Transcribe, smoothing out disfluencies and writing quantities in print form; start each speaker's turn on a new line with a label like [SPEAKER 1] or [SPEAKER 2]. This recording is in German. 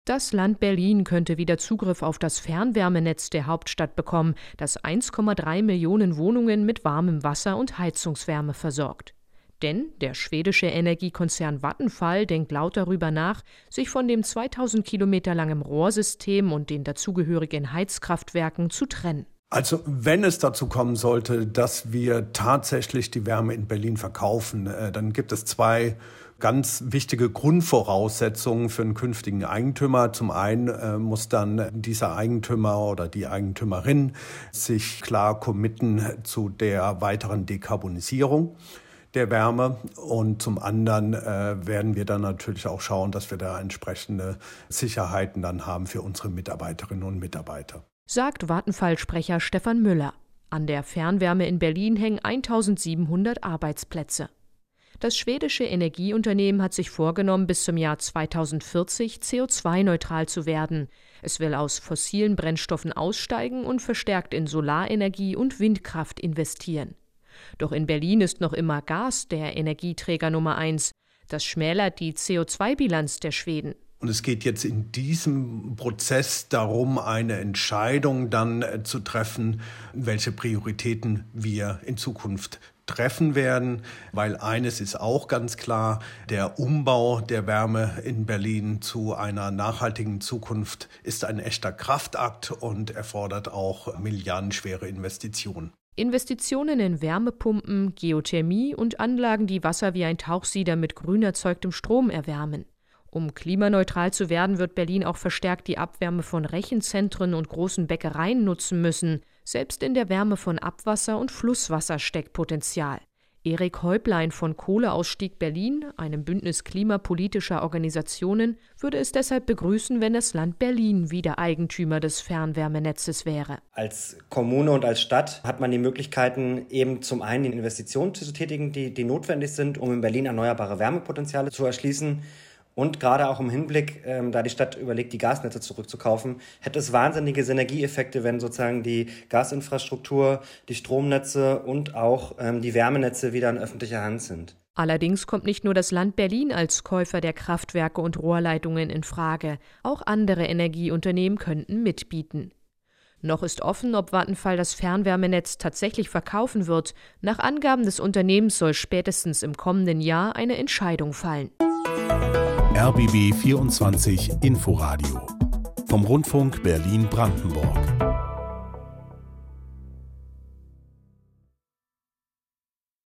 [SPEAKER 1] Das Land Berlin könnte wieder Zugriff auf das Fernwärmenetz der Hauptstadt bekommen, das 1,3 Millionen Wohnungen mit warmem Wasser und Heizungswärme versorgt. Denn der schwedische Energiekonzern Vattenfall denkt laut darüber nach, sich von dem 2000 Kilometer langen Rohrsystem und den dazugehörigen Heizkraftwerken zu trennen.
[SPEAKER 2] Also wenn es dazu kommen sollte, dass wir tatsächlich die Wärme in Berlin verkaufen, dann gibt es zwei ganz wichtige Grundvoraussetzungen für einen künftigen Eigentümer. Zum einen muss dann dieser Eigentümer oder die Eigentümerin sich klar committen zu der weiteren Dekarbonisierung der Wärme. Und zum anderen werden wir dann natürlich auch schauen, dass wir da entsprechende Sicherheiten dann haben für unsere Mitarbeiterinnen und Mitarbeiter.
[SPEAKER 1] Sagt Vattenfall-Sprecher Stefan Müller. An der Fernwärme in Berlin hängen 1700 Arbeitsplätze. Das schwedische Energieunternehmen hat sich vorgenommen, bis zum Jahr 2040 CO2-neutral zu werden. Es will aus fossilen Brennstoffen aussteigen und verstärkt in Solarenergie und Windkraft investieren. Doch in Berlin ist noch immer Gas der Energieträger Nummer 1. Das schmälert die CO2-Bilanz der Schweden.
[SPEAKER 2] Und es geht jetzt in diesem Prozess darum, eine Entscheidung dann zu treffen, welche Prioritäten wir in Zukunft treffen werden. Weil eines ist auch ganz klar, der Umbau der Wärme in Berlin zu einer nachhaltigen Zukunft ist ein echter Kraftakt und erfordert auch milliardenschwere Investitionen.
[SPEAKER 1] Investitionen in Wärmepumpen, Geothermie und Anlagen, die Wasser wie ein Tauchsieder mit grün erzeugtem Strom erwärmen. Um klimaneutral zu werden, wird Berlin auch verstärkt die Abwärme von Rechenzentren und großen Bäckereien nutzen müssen. Selbst in der Wärme von Abwasser und Flusswasser steckt Potenzial. Erik Häuplein von Kohleausstieg Berlin, einem Bündnis klimapolitischer Organisationen, würde es deshalb begrüßen, wenn das Land Berlin wieder Eigentümer des Fernwärmenetzes wäre.
[SPEAKER 3] Als Kommune und als Stadt hat man die Möglichkeiten, eben zum einen die Investitionen zu tätigen, die notwendig sind, um in Berlin erneuerbare Wärmepotenziale zu erschließen. Und gerade auch im Hinblick, da die Stadt überlegt, die Gasnetze zurückzukaufen, hätte es wahnsinnige Synergieeffekte, wenn sozusagen die Gasinfrastruktur, die Stromnetze und auch die Wärmenetze wieder in öffentlicher Hand sind.
[SPEAKER 1] Allerdings kommt nicht nur das Land Berlin als Käufer der Kraftwerke und Rohrleitungen in Frage. Auch andere Energieunternehmen könnten mitbieten. Noch ist offen, ob Vattenfall das Fernwärmenetz tatsächlich verkaufen wird. Nach Angaben des Unternehmens soll spätestens im kommenden Jahr eine Entscheidung fallen.
[SPEAKER 4] RBB 24 Inforadio vom Rundfunk Berlin-Brandenburg.